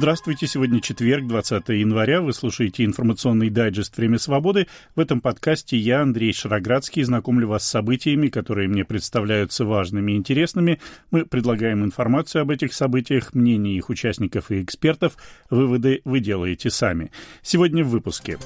Здравствуйте, сегодня четверг, 20 января. Вы слушаете информационный дайджест «Время свободы». В этом подкасте я, Андрей Шароградский, знакомлю вас с событиями, которые мне представляются важными и интересными. Мы предлагаем информацию об этих событиях, мнения их участников и экспертов. Выводы вы делаете сами. Сегодня в выпуске.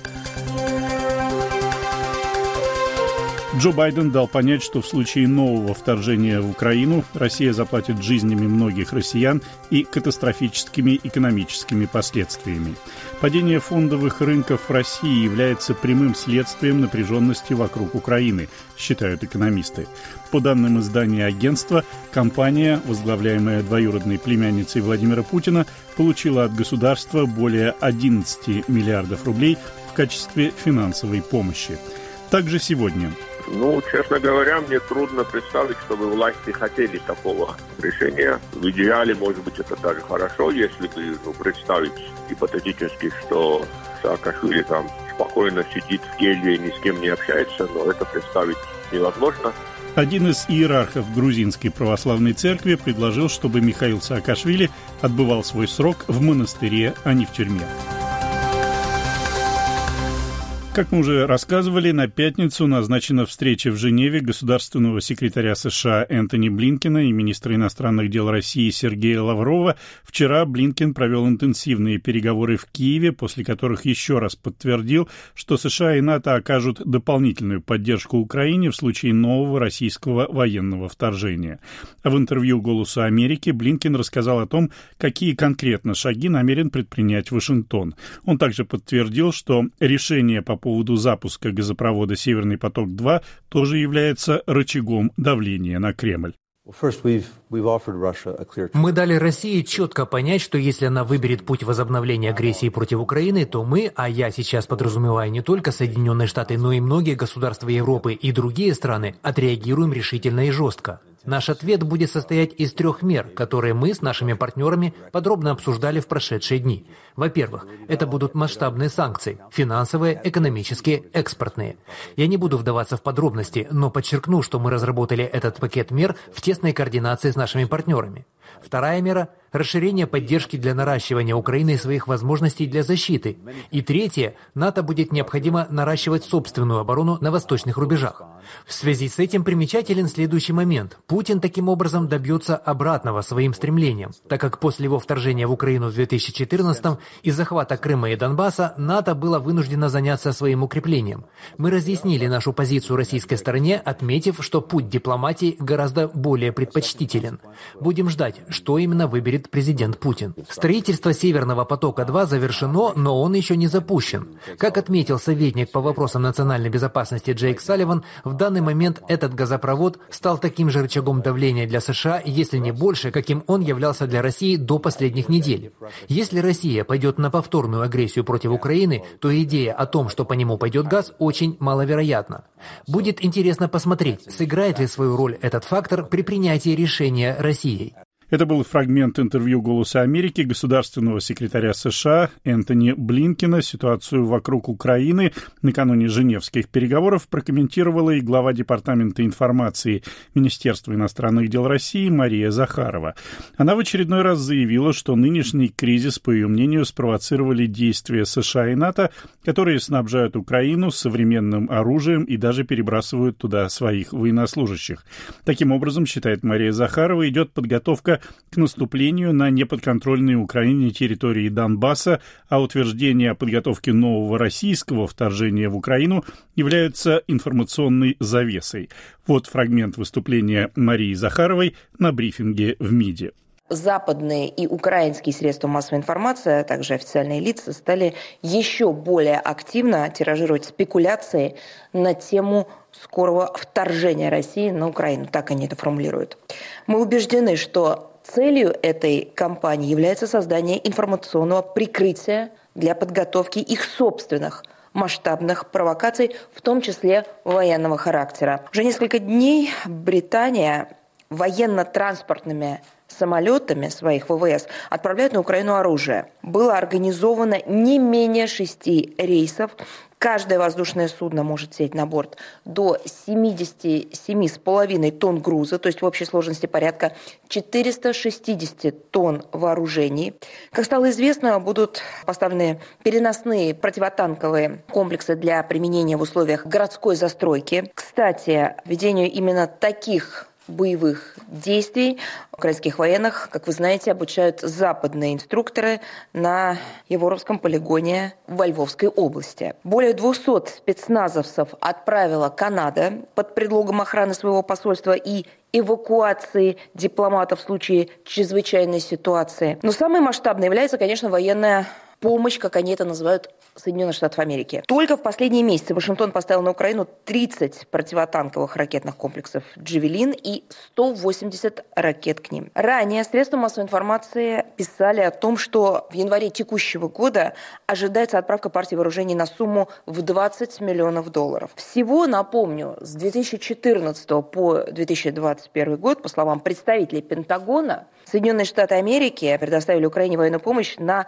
Джо Байден дал понять, что в случае нового вторжения в Украину Россия заплатит жизнями многих россиян и катастрофическими экономическими последствиями. Падение фондовых рынков в России является прямым следствием напряженности вокруг Украины, считают экономисты. По данным издания агентства, компания, возглавляемая двоюродной племянницей Владимира Путина, получила от государства более 11 миллиардов рублей в качестве финансовой помощи. Также сегодня. Честно говоря, мне трудно представить, чтобы власти хотели такого решения. В идеале, может быть, это даже хорошо, если бы представить гипотетически, что Саакашвили там спокойно сидит в келье и ни с кем не общается, но это представить невозможно. Один из иерархов грузинской православной церкви предложил, чтобы Михаил Саакашвили отбывал свой срок в монастыре, а не в тюрьме. Как мы уже рассказывали, на пятницу назначена встреча в Женеве государственного секретаря США Энтони Блинкена и министра иностранных дел России Сергея Лаврова. Вчера Блинкен провел интенсивные переговоры в Киеве, после которых еще раз подтвердил, что США и НАТО окажут дополнительную поддержку Украине в случае нового российского военного вторжения. А в интервью «Голосу Америки» Блинкен рассказал о том, какие конкретно шаги намерен предпринять Вашингтон. Он также подтвердил, что решение по поводу запуска газопровода «Северный поток-2» тоже является рычагом давления на Кремль. Мы дали России четко понять, что если она выберет путь возобновления агрессии против Украины, то мы, а я сейчас подразумеваю не только Соединенные Штаты, но и многие государства Европы и другие страны, отреагируем решительно и жестко. Наш ответ будет состоять из 3 мер, которые мы с нашими партнерами подробно обсуждали в прошедшие дни. Во-первых, это будут масштабные санкции – финансовые, экономические, экспортные. Я не буду вдаваться в подробности, но подчеркну, что мы разработали этот пакет мер в тесной координации с нашими партнерами. Вторая мера – расширение поддержки для наращивания Украины своих возможностей для защиты. И третье – НАТО будет необходимо наращивать собственную оборону на восточных рубежах. В связи с этим примечателен следующий момент. Путин таким образом добьется обратного своим стремлениям, так как после его вторжения в Украину в 2014-м и захвата Крыма и Донбасса НАТО было вынуждено заняться своим укреплением. Мы разъяснили нашу позицию российской стороне, отметив, что путь дипломатии гораздо более предпочтителен. Будем ждать, что именно выберет президент Путин. Строительство «Северного потока-2» завершено, но он еще не запущен. Как отметил советник по вопросам национальной безопасности Джейк Салливан, в данный момент этот газопровод стал таким же рычагом давления для США, если не больше, каким он являлся для России до последних недель. Если Россия пойдет на повторную агрессию против Украины, то идея о том, что по нему пойдет газ, очень маловероятна. Будет интересно посмотреть, сыграет ли свою роль этот фактор при принятии решения Россией. Это был фрагмент интервью «Голоса Америки» государственного секретаря США Энтони Блинкена. Ситуацию вокруг Украины накануне женевских переговоров прокомментировала и глава Департамента информации Министерства иностранных дел России Мария Захарова. Она в очередной раз заявила, что нынешний кризис, по ее мнению, спровоцировали действия США и НАТО, которые снабжают Украину современным оружием и даже перебрасывают туда своих военнослужащих. Таким образом, считает Мария Захарова, идет подготовка к наступлению на неподконтрольные Украине территории Донбасса, а утверждение о подготовке нового российского вторжения в Украину является информационной завесой. Вот фрагмент выступления Марии Захаровой на брифинге в МИДе. Западные и украинские средства массовой информации, а также официальные лица стали еще более активно тиражировать спекуляции на тему скорого вторжения России на Украину. Так они это формулируют. Мы убеждены, что целью этой кампании является создание информационного прикрытия для подготовки их собственных масштабных провокаций, в том числе военного характера. Уже несколько дней Британия военно-транспортными самолетами своих ВВС отправляют на Украину оружие. Было организовано не менее 6 рейсов. Каждое воздушное судно может сесть на борт до 77,5 тонн груза, то есть в общей сложности порядка 460 тонн вооружений. Как стало известно, будут поставлены переносные противотанковые комплексы для применения в условиях городской застройки. Кстати, ведению именно таких боевых действий украинских военных, как вы знаете, обучают западные инструкторы на Егоровском полигоне во Львовской области. Более 200 спецназовцев отправила Канада под предлогом охраны своего посольства и эвакуации дипломатов в случае чрезвычайной ситуации. Но самой масштабной является, конечно, военная помощь, как они это называют, Соединенных Штатов Америки. Только в последние месяцы Вашингтон поставил на Украину 30 противотанковых ракетных комплексов «Джавелин» и 180 ракет к ним. Ранее средства массовой информации писали о том, что в январе текущего года ожидается отправка партии вооружений на сумму в $20 миллионов. Всего, напомню, с 2014 по 2021 год, по словам представителей Пентагона, Соединенные Штаты Америки предоставили Украине военную помощь на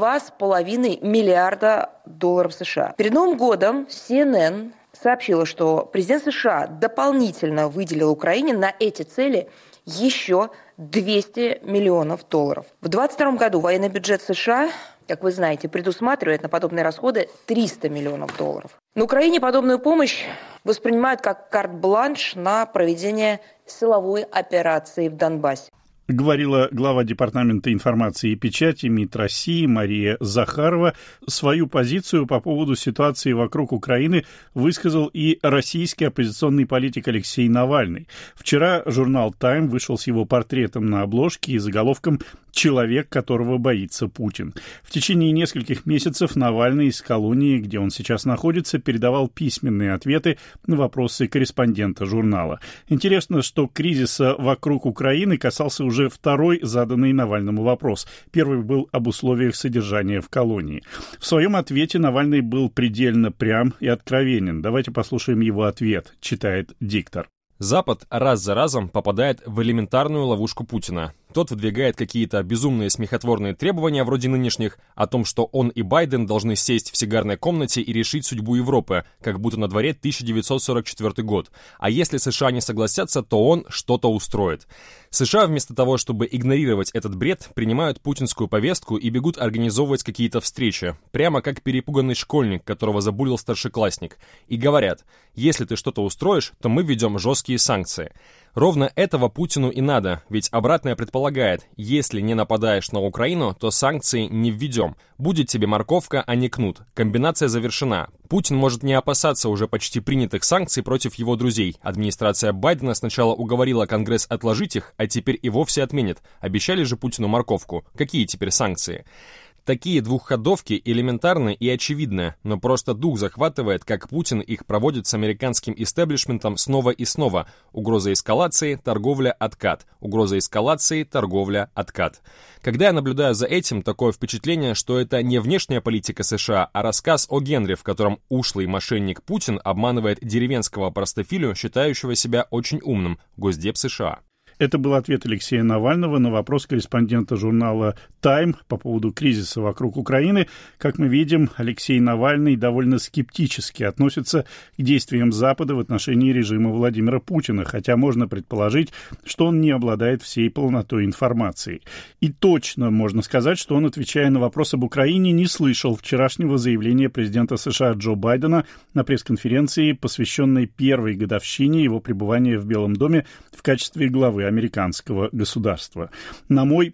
$2,5 миллиарда США. Перед Новым годом CNN сообщила, что президент США дополнительно выделил Украине на эти цели еще $200 миллионов. В 2022 году военный бюджет США, как вы знаете, предусматривает на подобные расходы $300 миллионов. На Украине подобную помощь воспринимают как карт-бланш на проведение силовой операции в Донбассе. Говорила глава Департамента информации и печати МИД России Мария Захарова. Свою позицию по поводу ситуации вокруг Украины высказал и российский оппозиционный политик Алексей Навальный. Вчера журнал «Тайм» вышел с его портретом на обложке и заголовком «Человек, которого боится Путин». В течение нескольких месяцев Навальный из колонии, где он сейчас находится, передавал письменные ответы на вопросы корреспондента журнала. Интересно, что кризиса вокруг Украины касался уже второй заданный Навальному вопрос. Первый был об условиях содержания в колонии. В своем ответе Навальный был предельно прям и откровенен. Давайте послушаем его ответ, читает диктор. Запад раз за разом попадает в элементарную ловушку Путина. Тот выдвигает какие-то безумные смехотворные требования вроде нынешних о том, что он и Байден должны сесть в сигарной комнате и решить судьбу Европы, как будто на дворе 1944 год. А если США не согласятся, то он что-то устроит. США вместо того, чтобы игнорировать этот бред, принимают путинскую повестку и бегут организовывать какие-то встречи, прямо как перепуганный школьник, которого забулил старшеклассник, и говорят: если ты что-то устроишь, то мы введем жесткие санкции. Ровно этого Путину и надо, ведь обратное предполагает: если не нападаешь на Украину, то санкции не введем. Будет тебе морковка, а не кнут. Комбинация завершена. Путин может не опасаться уже почти принятых санкций против его друзей. Администрация Байдена сначала уговорила Конгресс отложить их, а теперь и вовсе отменит. Обещали же Путину морковку. Какие теперь санкции? Такие двухходовки элементарны и очевидны, но просто дух захватывает, как Путин их проводит с американским истеблишментом снова и снова. Угроза эскалации, торговля, откат. Угроза эскалации, торговля, откат. Когда я наблюдаю за этим, такое впечатление, что это не внешняя политика США, а рассказ о Генри, в котором ушлый мошенник Путин обманывает деревенского простофилю, считающего себя очень умным, Госдеп США. Это был ответ Алексея Навального на вопрос корреспондента журнала «Тайм» по поводу кризиса вокруг Украины. Как мы видим, Алексей Навальный довольно скептически относится к действиям Запада в отношении режима Владимира Путина, хотя можно предположить, что он не обладает всей полнотой информации. И точно можно сказать, что он, отвечая на вопрос об Украине, не слышал вчерашнего заявления президента США Джо Байдена на пресс-конференции, посвященной первой годовщине его пребывания в Белом доме в качестве главы американского государства. На мой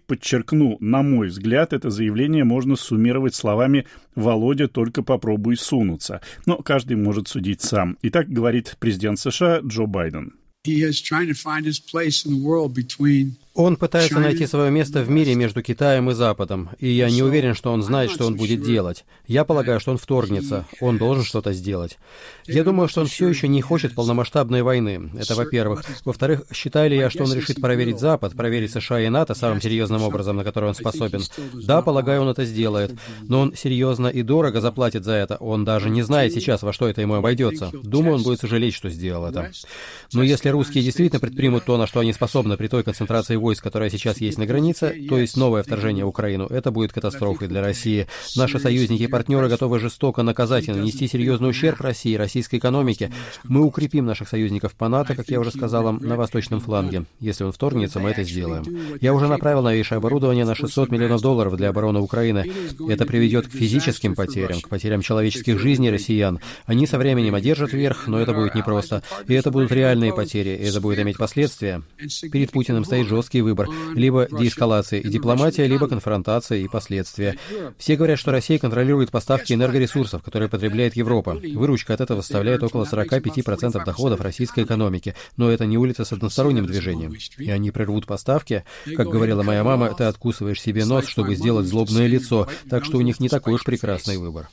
взгляд, это заявление можно суммировать словами «Володя, только попробуй сунуться». Но каждый может судить сам. И так говорит президент США Джо Байден. Он пытается найти свое место в мире между Китаем и Западом, и я не уверен, что он знает, что он будет делать. Я полагаю, что он вторгнется, он должен что-то сделать. Я думаю, что он все еще не хочет полномасштабной войны, это во-первых. Во-вторых, считаю ли я, что он решит проверить Запад, проверить США и НАТО самым серьезным образом, на который он способен? Да, полагаю, он это сделает, но он серьезно и дорого заплатит за это, он даже не знает сейчас, во что это ему обойдется. Думаю, он будет сожалеть, что сделал это. Но если русские действительно предпримут то, на что они способны при той концентрации войск, которое сейчас есть на границе, то есть новое вторжение в Украину, это будет катастрофой для России. Наши союзники и партнеры готовы жестоко наказать и нанести серьезный ущерб России и российской экономике. Мы укрепим наших союзников по НАТО, как я уже сказал, на восточном фланге. Если он вторгнется, мы это сделаем. Я уже направил новейшее оборудование на $600 миллионов для обороны Украины. Это приведет к физическим потерям, к потерям человеческих жизней россиян. Они со временем одержат верх, но это будет непросто. И это будут реальные потери, и это будет иметь последствия. Перед Путиным стоит жесткий выбор. Либо деэскалация и дипломатия, либо конфронтация и последствия. Все говорят, что Россия контролирует поставки энергоресурсов, которые потребляет Европа. Выручка от этого составляет около 45% доходов российской экономики. Но это не улица с односторонним движением. И они прервут поставки. Как говорила моя мама, ты откусываешь себе нос, чтобы сделать злобное лицо. Так что у них не такой уж прекрасный выбор.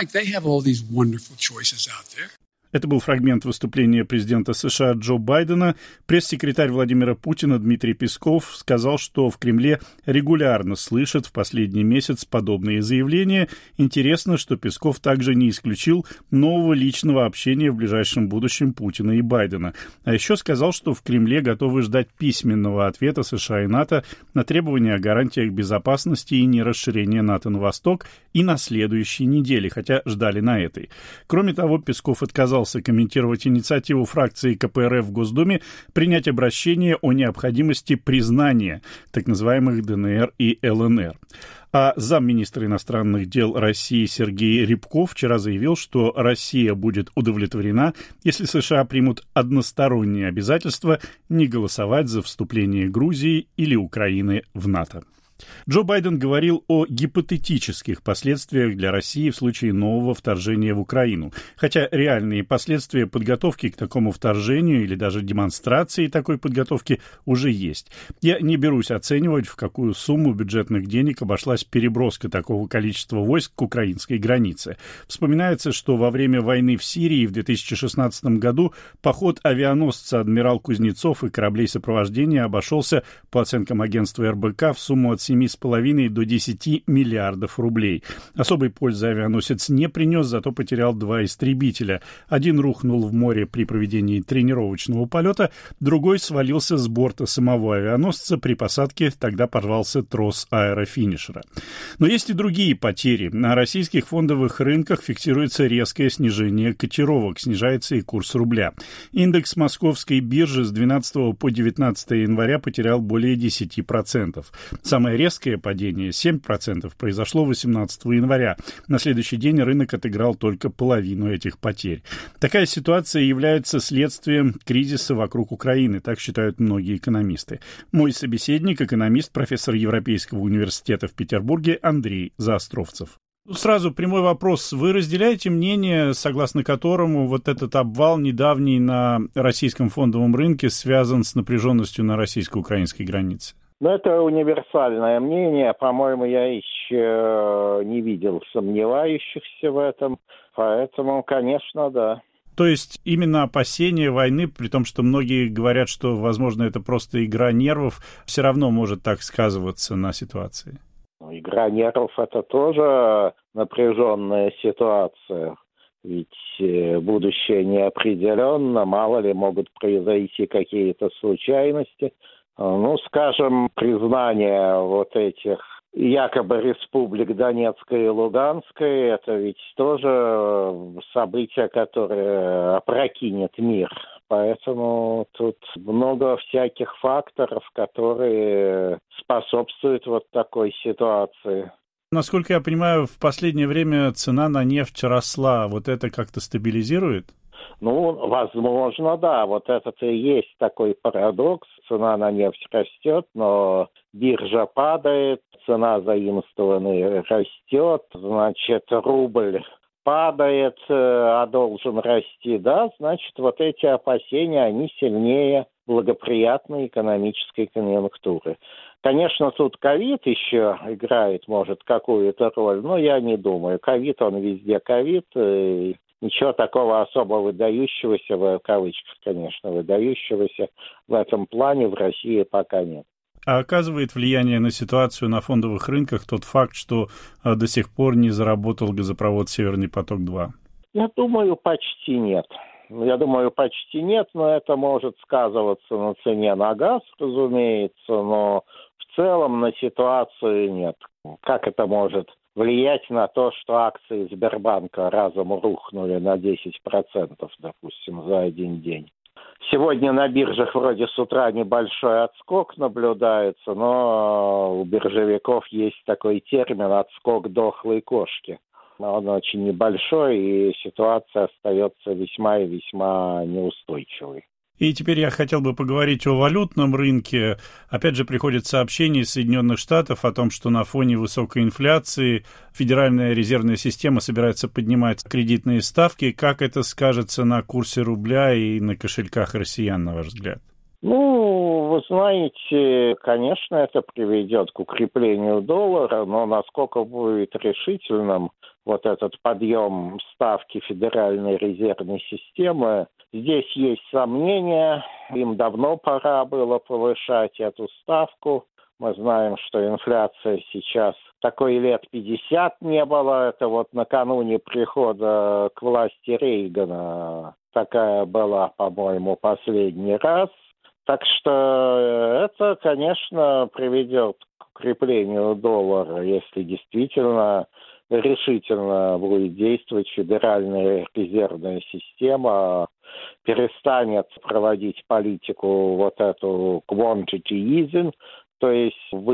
Это был фрагмент выступления президента США Джо Байдена. Пресс-секретарь Владимира Путина Дмитрий Песков сказал, что в Кремле регулярно слышат в последний месяц подобные заявления. Интересно, что Песков также не исключил нового личного общения в ближайшем будущем Путина и Байдена. А еще сказал, что в Кремле готовы ждать письменного ответа США и НАТО на требования о гарантиях безопасности и нерасширения НАТО на восток и на следующей неделе, хотя ждали на этой. Кроме того, Песков отказался комментировать инициативу фракции КПРФ в Госдуме принять обращение о необходимости признания так называемых ДНР и ЛНР. А замминистра иностранных дел России Сергей Рябков вчера заявил, что Россия будет удовлетворена, если США примут односторонние обязательства не голосовать за вступление Грузии или Украины в НАТО. Джо Байден говорил о гипотетических последствиях для России в случае нового вторжения в Украину. Хотя реальные последствия подготовки к такому вторжению или даже демонстрации такой подготовки уже есть. Я не берусь оценивать, в какую сумму бюджетных денег обошлась переброска такого количества войск к украинской границе. Вспоминается, что во время войны в Сирии в 2016 году поход авианосца «Адмирал Кузнецов» и кораблей сопровождения обошелся, по оценкам агентства РБК, в сумму от 7,5 до 10 миллиардов рублей. Особой пользы авианосец не принес, зато потерял 2 истребителя. Один рухнул в море при проведении тренировочного полета, другой свалился с борта самого авианосца при посадке, тогда порвался трос аэрофинишера. Но есть и другие потери. На российских фондовых рынках фиксируется резкое снижение котировок, снижается и курс рубля. Индекс московской биржи с 12 по 19 января потерял более 10%. Самое резкое падение, 7%, произошло 18 января. На следующий день рынок отыграл только половину этих потерь. Такая ситуация является следствием кризиса вокруг Украины, так считают многие экономисты. Мой собеседник, экономист, профессор Европейского университета в Петербурге Андрей Заостровцев. Сразу прямой вопрос. Вы разделяете мнение, согласно которому вот этот обвал недавний на российском фондовом рынке связан с напряженностью на российско-украинской границе? Ну, это универсальное мнение. По-моему, я еще не видел сомневающихся в этом. Поэтому, конечно, да. То есть именно опасение войны, при том, что многие говорят, что, возможно, это просто игра нервов, все равно может так сказываться на ситуации? Игра нервов – это тоже напряженная ситуация. Ведь будущее неопределенно, мало ли могут произойти какие-то случайности. Ну, скажем, признание вот этих якобы республик Донецкой и Луганской, это ведь тоже событие, которое опрокинет мир. Поэтому тут много всяких факторов, которые способствуют вот такой ситуации. Насколько я понимаю, в последнее время цена на нефть росла. Вот это как-то стабилизирует? Ну, возможно, да. Вот это-то и есть такой парадокс. Цена на нефть растет, но биржа падает, цена заимствованной растет, значит, рубль падает, а должен расти, да, значит, вот эти опасения, они сильнее благоприятной экономической конъюнктуры. Конечно, тут ковид еще играет, может, какую-то роль, но я не думаю. Ковид, он везде ковид, и ничего такого особо выдающегося, в кавычках, конечно, выдающегося в этом плане в России пока нет. А оказывает влияние на ситуацию на фондовых рынках тот факт, что до сих пор не заработал газопровод «Северный поток-2»? Я думаю, почти нет. я думаю, почти нет, но это может сказываться на цене на газ, разумеется, но в целом на ситуацию нет. Как это может влиять на то, что акции Сбербанка разом рухнули на 10%, допустим, за один день? Сегодня на биржах вроде с утра небольшой отскок наблюдается, но у биржевиков есть такой термин «отскок дохлой кошки». Он очень небольшой, и ситуация остается весьма и весьма неустойчивой. И теперь я хотел бы поговорить о валютном рынке. Опять же, приходит сообщение из Соединенных Штатов о том, что на фоне высокой инфляции Федеральная резервная система собирается поднимать кредитные ставки. Как это скажется на курсе рубля и на кошельках россиян, на ваш взгляд? Вы знаете, конечно, это приведет к укреплению доллара, но насколько будет решительным вот этот подъем ставки Федеральной резервной системы, здесь есть сомнения. Им давно пора было повышать эту ставку. Мы знаем, что инфляция сейчас такой лет 50 не было. Это вот накануне прихода к власти Рейгана такая была, по-моему, последний раз. Так что это, конечно, приведет к укреплению доллара, если действительно решительно будет действовать Федеральная резервная система, перестанет проводить политику вот эту quantity easing, то есть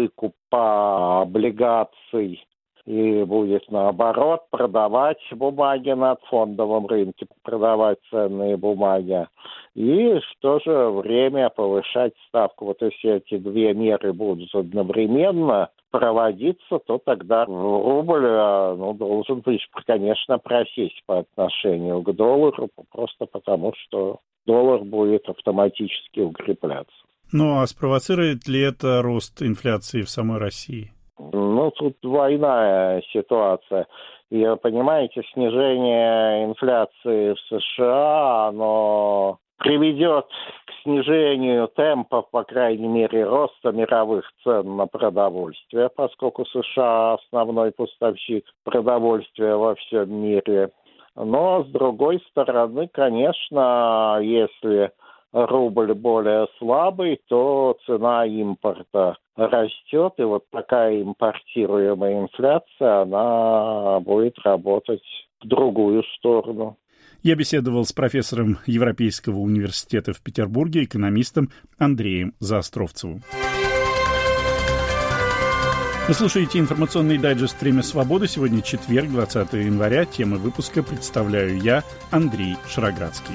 выкупа облигаций, и будет, наоборот, продавать бумаги на фондовом рынке, продавать ценные бумаги, и в то же время повышать ставку. Вот если эти две меры будут одновременно проводиться, то тогда рубль должен быть, конечно, просесть по отношению к доллару, просто потому что доллар будет автоматически укрепляться. Ну, а спровоцирует ли это рост инфляции в самой России? Тут двойная ситуация. И, понимаете, снижение инфляции в США, оно приведет к снижению темпов, по крайней мере, роста мировых цен на продовольствие, поскольку США основной поставщик продовольствия во всем мире. Но, с другой стороны, конечно, если рубль более слабый, то цена импорта растет, и вот такая импортируемая инфляция, она будет работать в другую сторону. Я беседовал с профессором Европейского университета в Петербурге, экономистом Андреем Заостровцевым. Вы слушаете информационный дайджест «Время свободы». Сегодня четверг, 20 января. Темы выпуска представляю я, Андрей Шароградский.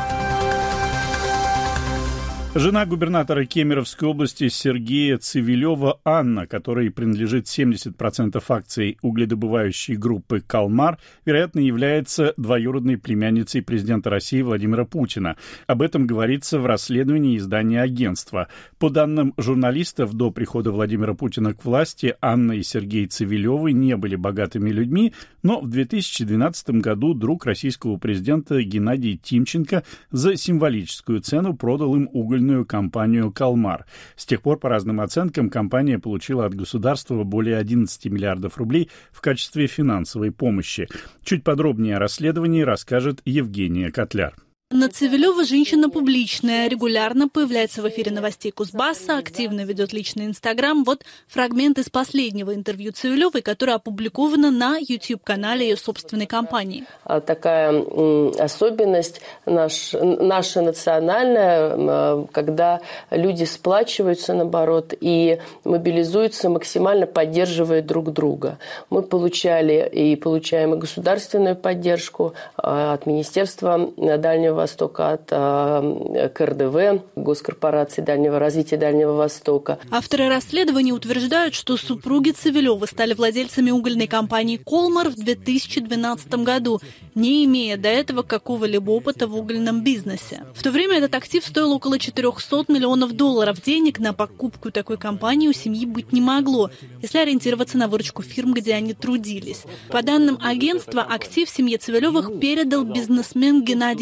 Жена губернатора Кемеровской области Сергея Цивилева Анна, которой принадлежит 70% акций угледобывающей группы «Калмар», вероятно, является двоюродной племянницей президента России Владимира Путина. Об этом говорится в расследовании издания «Агентство». По данным журналистов, до прихода Владимира Путина к власти Анна и Сергей Цивилевы не были богатыми людьми, но в 2012 году друг российского президента Геннадий Тимченко за символическую цену продал им угольную компанию «Калмар». С тех пор, по разным оценкам, компания получила от государства более 11 миллиардов рублей в качестве финансовой помощи. Чуть подробнее о расследовании расскажет Евгения Котляр. Анна Цивилева – женщина публичная, регулярно появляется в эфире новостей Кузбасса, активно ведет личный Инстаграм. Вот фрагмент из последнего интервью Цивилевой, которое опубликовано на YouTube-канале ее собственной компании. Такая особенность наша национальная, когда люди сплачиваются, наоборот, и мобилизуются, максимально поддерживая друг друга. Мы получали и получаем и государственную поддержку от Министерства Дальнего Востока, от КРДВ, Госкорпорации Дальнего развития Дальнего Востока. Авторы расследования утверждают, что супруги Цивилевы стали владельцами угольной компании «Колмар» в 2012 году, не имея до этого какого-либо опыта в угольном бизнесе. В то время этот актив стоил около 400 миллионов долларов. Денег на покупку такой компании у семьи быть не могло, если ориентироваться на выручку фирм, где они трудились. По данным агентства, актив семье Цивилевых передал бизнесмен Геннадий Тимченко.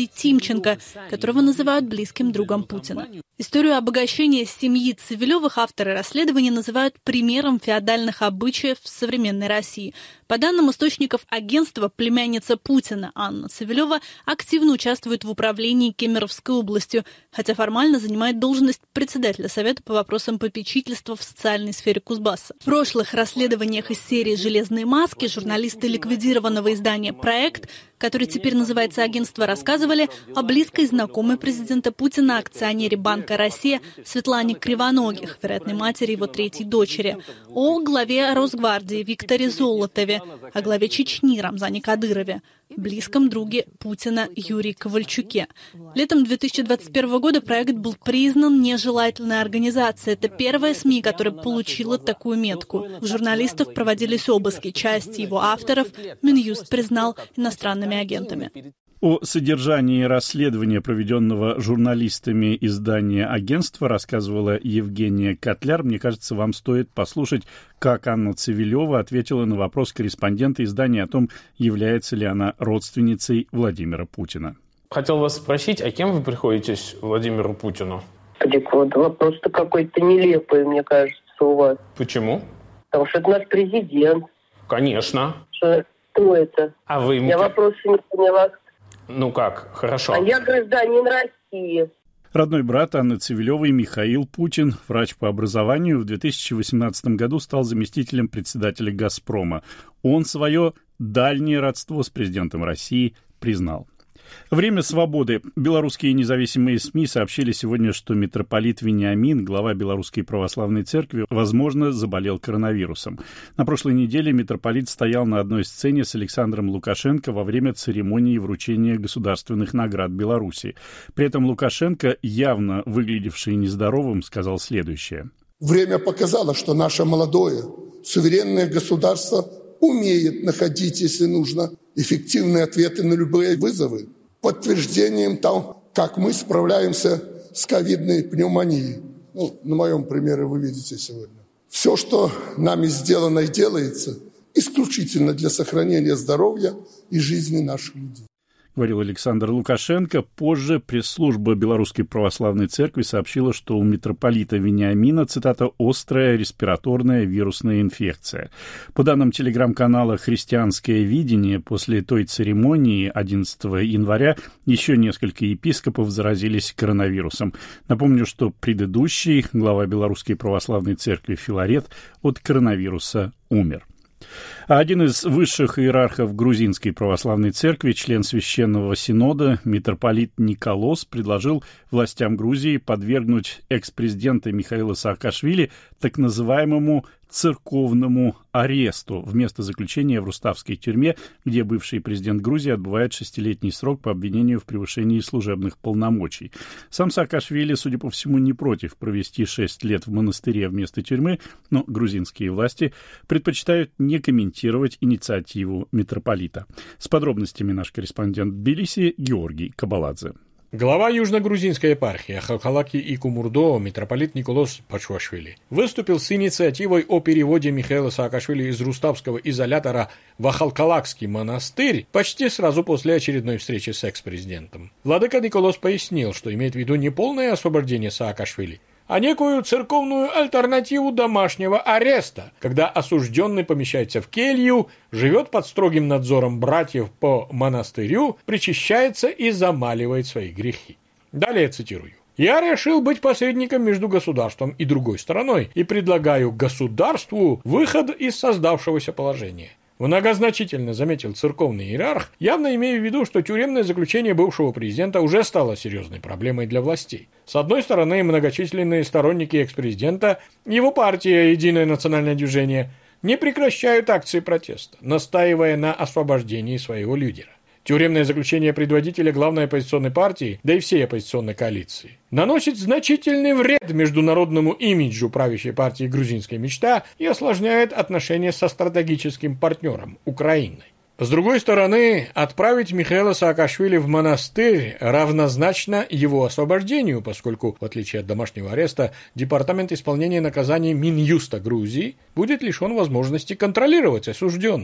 Юрченко, которого называют близким другом Путина. Историю обогащения семьи Цивилевых авторы расследования называют примером феодальных обычаев в современной России. По данным источников агентства, племянница Путина Анна Цивилева активно участвует в управлении Кемеровской областью, хотя формально занимает должность председателя Совета по вопросам попечительства в социальной сфере Кузбасса. В прошлых расследованиях из серии «Железные маски» журналисты ликвидированного издания «Проект», который теперь называется агентство, рассказывали о близкой знакомой президента Путина, акционере Банка «Россия» Светлане Кривоногих, вероятной матери его третьей дочери, о главе Росгвардии Викторе Золотове, о главе Чечни Рамзане Кадырове, близком друге Путина Юрии Ковальчуке. Летом 2021 года проект был признан нежелательной организацией. Это первая СМИ, которая получила такую метку. У журналистов проводились обыски. Часть его авторов Минюст признал иностранными агентами. О содержании расследования, проведенного журналистами издания агентства, рассказывала Евгения Котляр. Мне кажется, вам стоит послушать, как Анна Цивилева ответила на вопрос корреспондента издания о том, является ли она родственницей Владимира Путина. Хотел вас спросить, а кем вы приходитесь Владимиру Путину? Вот вопрос-то какой-то нелепый, мне кажется, у вас. Почему? Потому что это наш президент. Конечно. Кто это? А вы... Я вопросы не поняла. Ну как, хорошо. А я гражданин России. Родной брат Анны Цивилевой Михаил Путин, врач по образованию, в 2018 году стал заместителем председателя «Газпрома». Он свое дальнее родство с президентом России признал. Время свободы. Белорусские независимые СМИ сообщили сегодня, что митрополит Вениамин, глава Белорусской православной церкви, возможно, заболел коронавирусом. На прошлой неделе митрополит стоял на одной сцене с Александром Лукашенко во время церемонии вручения государственных наград Беларуси. При этом Лукашенко, явно выглядевший нездоровым, сказал следующее. Время показало, что наше молодое, суверенное государство умеет находить, если нужно, эффективные ответы на любые вызовы. Подтверждением того, как мы справляемся с ковидной пневмонией. На моем примере вы видите сегодня. Все, что нами сделано и делается, исключительно для сохранения здоровья и жизни наших людей. Говорил Александр Лукашенко. Позже пресс-служба Белорусской православной церкви сообщила, что у митрополита Вениамина, цитата, «острая респираторная вирусная инфекция». По данным телеграм-канала «Христианское видение», после той церемонии 11 января еще несколько епископов заразились коронавирусом. Напомню, что предыдущий глава Белорусской православной церкви Филарет от коронавируса умер. А один из высших иерархов Грузинской православной церкви, член Священного Синода, митрополит Николос, предложил властям Грузии подвергнуть экс-президента Михаила Саакашвили так называемому церковному аресту вместо заключения в руставской тюрьме, где бывший президент Грузии отбывает 6-летний срок по обвинению в превышении служебных полномочий. Сам Саакашвили, судя по всему, не против провести 6 лет в монастыре вместо тюрьмы, но грузинские власти предпочитают не комментировать инициативу митрополита. С подробностями наш корреспондент в Тбилиси Георгий Кабаладзе. Глава южно-грузинской епархии Халхалаки и Кумурдо, митрополит Николос Пачуашвили, выступил с инициативой о переводе Михаила Саакашвили из руставского изолятора в Ахалкалакский монастырь почти сразу после очередной встречи с экс-президентом. Владыка Николос пояснил, что имеет в виду не полное освобождение Саакашвили, а некую церковную альтернативу домашнего ареста, когда осужденный помещается в келью, живет под строгим надзором братьев по монастырю, причащается и замаливает свои грехи. Далее цитирую. «Я решил быть посредником между государством и другой стороной и предлагаю государству выход из создавшегося положения». Многозначительно заметил церковный иерарх, явно имея в виду, что тюремное заключение бывшего президента уже стало серьезной проблемой для властей. С одной стороны, многочисленные сторонники экс-президента, его партия «Единое национальное движение» не прекращают акции протеста, настаивая на освобождении своего лидера. Тюремное заключение предводителя главной оппозиционной партии, да и всей оппозиционной коалиции, наносит значительный вред международному имиджу правящей партии «Грузинская мечта» и осложняет отношения со стратегическим партнером – Украиной. С другой стороны, отправить Михаила Саакашвили в монастырь равнозначно его освобождению, поскольку, в отличие от домашнего ареста, Департамент исполнения наказаний Минюста Грузии будет лишен возможности контролировать осужденного.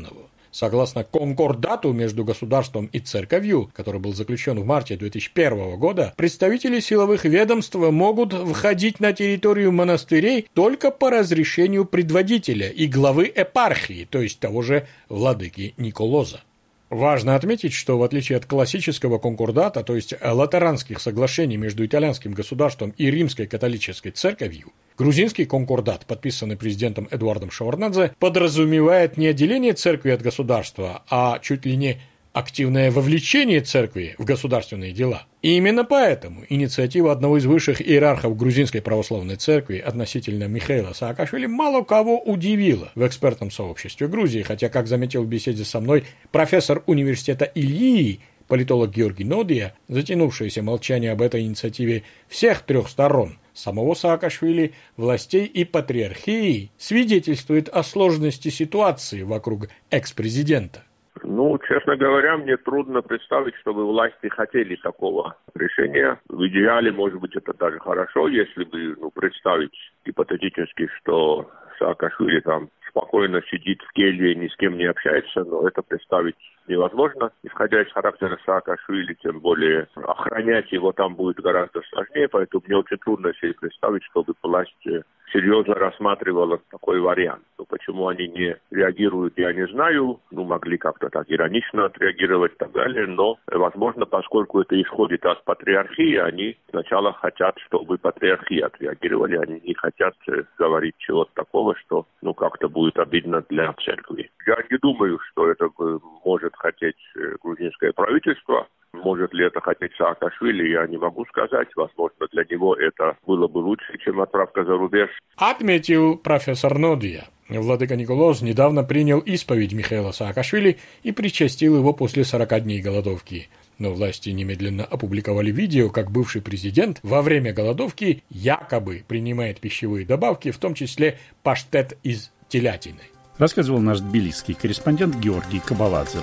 Согласно конкордату между государством и церковью, который был заключен в марте 2001 года, представители силовых ведомств могут входить на территорию монастырей только по разрешению предводителя и главы епархии, то есть того же владыки Николоза. Важно отметить, что в отличие от классического конкордата, то есть латеранских соглашений между итальянским государством и римской католической церковью, грузинский конкордат, подписанный президентом Эдуардом Шеварднадзе, подразумевает не отделение церкви от государства, а чуть ли не активное вовлечение церкви в государственные дела. И именно поэтому инициатива одного из высших иерархов грузинской православной церкви относительно Михаила Саакашвили мало кого удивила в экспертном сообществе Грузии, хотя, как заметил в беседе со мной профессор университета Ильи, политолог Георгий Нодия, затянувшееся молчание об этой инициативе всех трех сторон, самого Саакашвили, властей и патриархии, свидетельствует о сложности ситуации вокруг экс-президента. Ну, честно говоря, мне трудно представить, чтобы власти хотели такого решения. В идеале, может быть, это даже хорошо, если бы представить гипотетически, что Саакашвили там спокойно сидит в келье и ни с кем не общается, но это представить невозможно. Исходя из характера Саакашвили, тем более охранять его там будет гораздо сложнее, поэтому мне очень трудно себе представить, чтобы власть серьезно рассматривала такой вариант. Но почему они не реагируют, я не знаю. Могли как-то так иронично отреагировать и так далее, но, возможно, поскольку это исходит от патриархии, они сначала хотят, чтобы патриархии отреагировали, они не хотят говорить чего-то такого, что, как-то будет обидно для церкви. Я не думаю, что это может хотеть грузинское правительство. Может ли это хотеть Саакашвили, я не могу сказать. Возможно, для него это было бы лучше, чем отправка за рубеж. Отметил профессор Нодия. Владыка Николоз недавно принял исповедь Михаила Саакашвили и причастил его после 40 дней голодовки. Но власти немедленно опубликовали видео, как бывший президент во время голодовки якобы принимает пищевые добавки, в том числе паштет из телятины. Рассказывал наш тбилисский корреспондент Георгий Кабаладзе.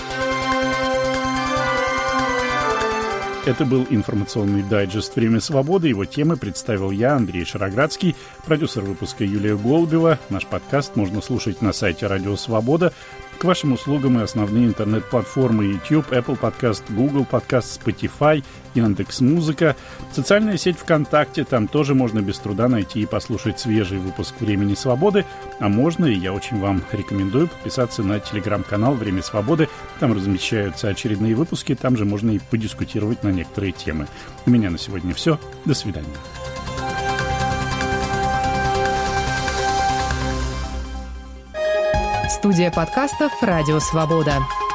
Это был информационный дайджест «Время свободы». Его темы представил я, Андрей Шароградский, продюсер выпуска Юлия Голубева. Наш подкаст можно слушать на сайте Радио Свобода. К вашим услугам и основные интернет-платформы YouTube, Apple Podcast, Google Podcast, Spotify, Яндекс.Музыка, социальная сеть ВКонтакте. Там тоже можно без труда найти и послушать свежий выпуск «Времени свободы». А можно, и я очень вам рекомендую, подписаться на телеграм-канал «Время свободы». Там размещаются очередные выпуски, там же можно и подискутировать на некоторые темы. У меня на сегодня все. До свидания. Студия подкастов «Радио Свобода».